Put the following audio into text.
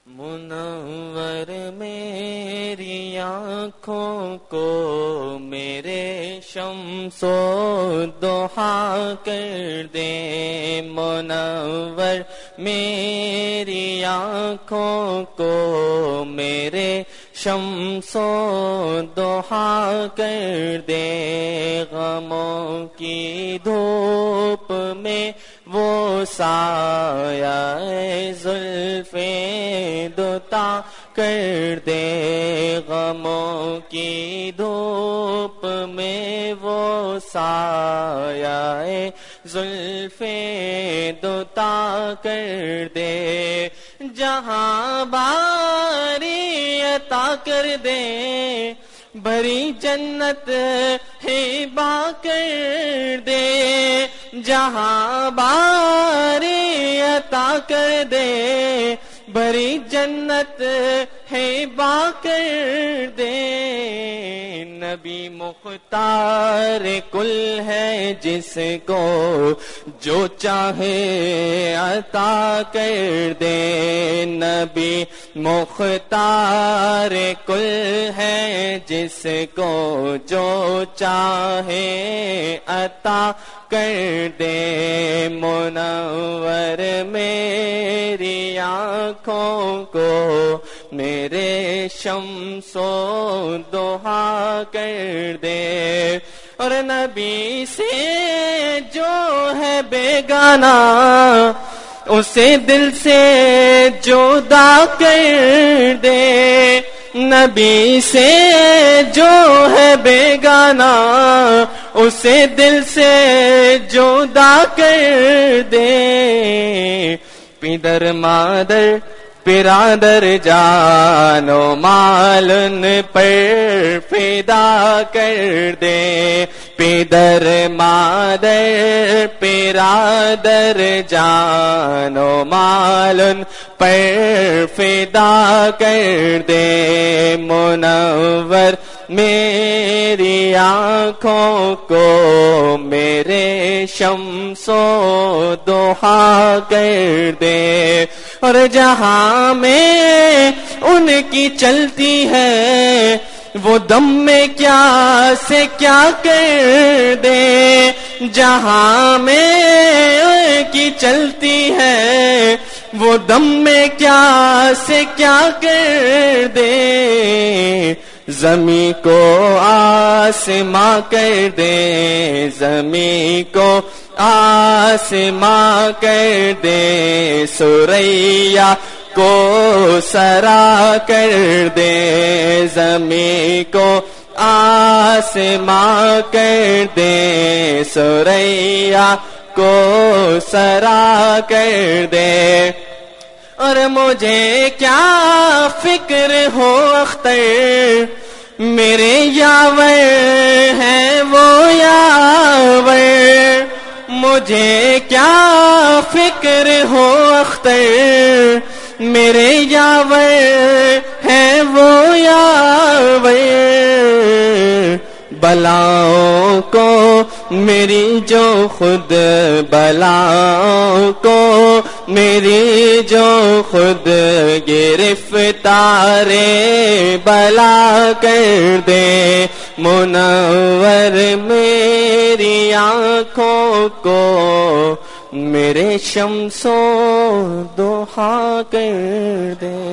منور میری آنکھوں کو میرے شمس و ضحیٰ کر دے، منور میری آنکھوں کو میرے شمس و ضحیٰ کر دے، غموں کی دھوپ میں وہ سایہ زلف دوتا کر دے، غموں کی دھوپ میں وہ سایہ زلف دوتا کر دے، جہاں باری عطا کر دے، بھری جنت ہبا کر دے، جہاں باری عطا کر دے، بھری جنت ہبا کر دے، نبی مختار کل ہے جس کو جو چاہے عطا کر دے، نبی مختار کل ہے جس کو جو چاہے عطا کر دے، منور میری آنکھوں کو میرے شمس و ضحیٰ کر دے، اور نبی سے جو ہے بیگانہ اسے دل سے جدا کر دے، نبی سے جو ہے بیگانہ اسے دل سے جدا کر دے، پدر مادر برادر جان و مال ان پر فدا کر دے، پدر مادر برادر جان و مال ان پر فدا کر دے، منور میری آنکھوں کو میرے شمس و ضحیٰ کر دے، اور جہاں میں ان کی چلتی ہے وہ دم میں کیا سے کیا کر دے، جہاں میں ان کی چلتی ہے وہ دم میں کیا سے کیا کر دے، زمین کو آسماں کر دے، زمین کو آسماں کر دے، سریا کو سرا کر دے، زمین کو آسماں کر دے، سریا کو سرا کر دے، اور مجھے کیا فکر ہو اختر میرے یاور ہے وہ یاور، مجھے کیا فکر ہو اختر میرے یاور ہے وہ یاور، بلاؤں کو میری جو خود بلاؤں کو میری جو خود گرفتار بلا کر دے، منور میری آنکھوں کو میرے شمس و ضحیٰ کر دے۔